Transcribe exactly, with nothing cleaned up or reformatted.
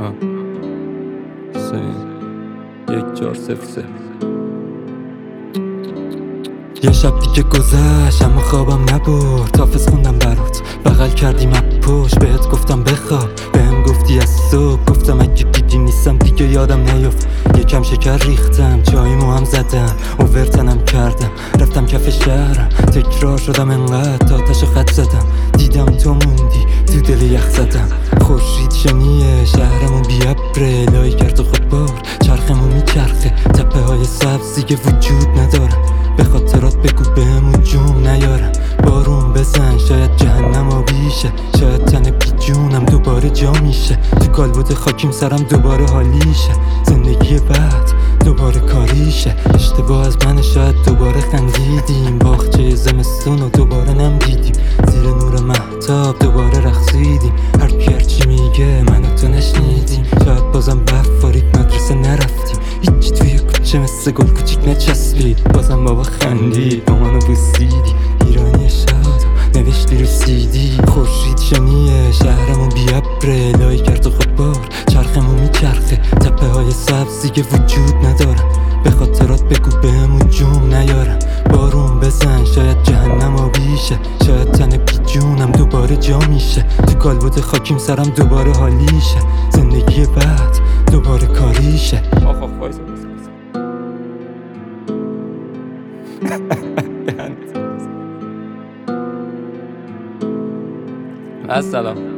آها سه یک چهار صفر صفر. یه شب دیگه گذشت اما خوابم نبرد. حافظ خوندم برات، بغل کردیم پشت، بهت گفتم بخواب، بهم گفتی از صبح. گفتم اگه دیدی نیستم دیگه یادم نیفت. یکم شکر ریختم، چاییمو هم زدم، اوورتنم کردم، رفتم کف شهرم. تکرار شدم انقدر تا آتشو خط زدم. دیدم تو موندی تو دل یخ زدم. خورشید شنیه شهرمون بی ابره، لای کرد و خود بار چرخمون میچرخه. تپه های سبز دیگه وجود ندارن، به خاطرات بگو بهمون جون نیارن. بارون بزن شاید جهنم آبیشه، شاید تن بی جونم دوباره جا میشه. تو کالبد خاکیم سرم دوباره حالیشه. زندگی بعد دوباره کاریشه. اشتباه از من شاید دوباره خندیدیم. باغچه زمستون و دوباره نم دیدیم. زیر نور مهتاب دوباره رقصیدیم. هر کی هرچی میگه من و تو نشنیدیم. شاید بازم بفارید مدرسه نرفتیم. هیچی توی کوچه مثل گل کوچیک نچسبید. بازم بابا خندید با منو بوسیدی. ایرانی شاد نوشتی رو سیدی. خورشید شنیه شهرمون بی ابره، لای کرد و خود بار چرخمون میچرخه. تپه های سبز دیگه وجود ندارن، به خاطرات بگو بهمون جون نیارن. بارون بزن شاید جهنم آبیشه، شاید تن بی جونم دوباره جا میشه. تو کالبد خاکیم سرم دوباره حالیشه. زندگی بعد دوباره کاریشه. آخ آخ وایسا السلام.